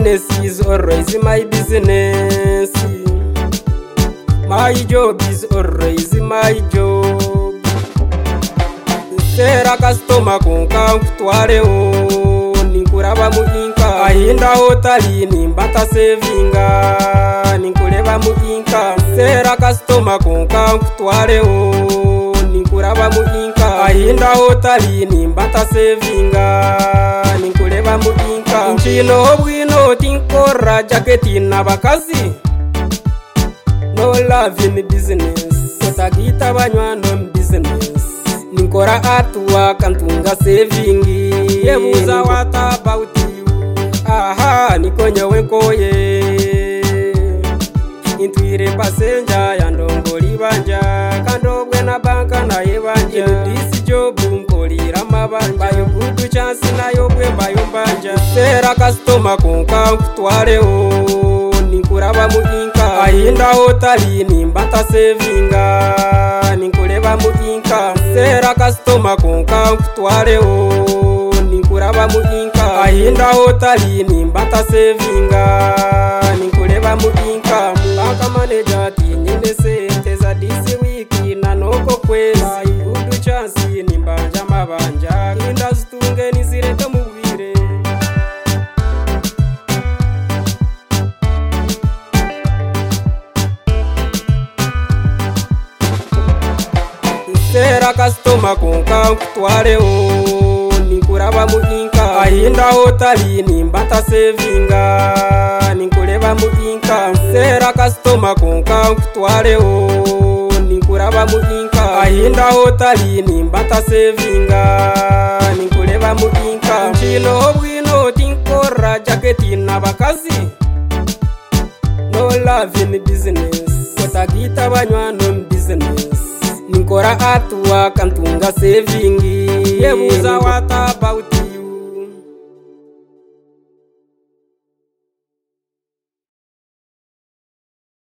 business is always my business. My job is always my job. Sera customer konka kutwaleo ninkuraba muinka ahinda hotali nimbata savinga ninkureba muinka. Sera customer konka kutwaleo ninkuraba muinka ahinda hotali nimbata savinga ninkureba muinka. Nchino bwino tinkora jaketi nabakazi no love in business kotagita banywano business. Ninkora atwa kantunga savingi yebuza what about you. Aha nikonya wenkoye intwire passenger yandongoli banja kandobwe na banka na yebanja. This job nkolira mabanja yo good chance na yo bwemba yo banja. Sera customer konka kutwaleo ninkuraba muinka ahinda hotali nimbata savinga ninkureba muinka. Sera customer konka kutwaleo ninkuraba muinka ahinda hotali nimbata savinga ninkureba muinka. Banka manager tinyinde sente za this week na noko kweza good chance nimbanja mabanja kinda zitunge nizireke mubwire. Sera customer konka kutwaleo ninkuraba muinka ahinda hotali nimbata savinga ninkureba muinka. Sera customer konka kutwaleo ninkuraba muinka ahinda hotali nimbata savinga ninkureba muinka. Nchino bwino tinkora jaketi nabakazi no love in business kotagita banywano business. Ninkora atwa kantunga savingi yebuza what about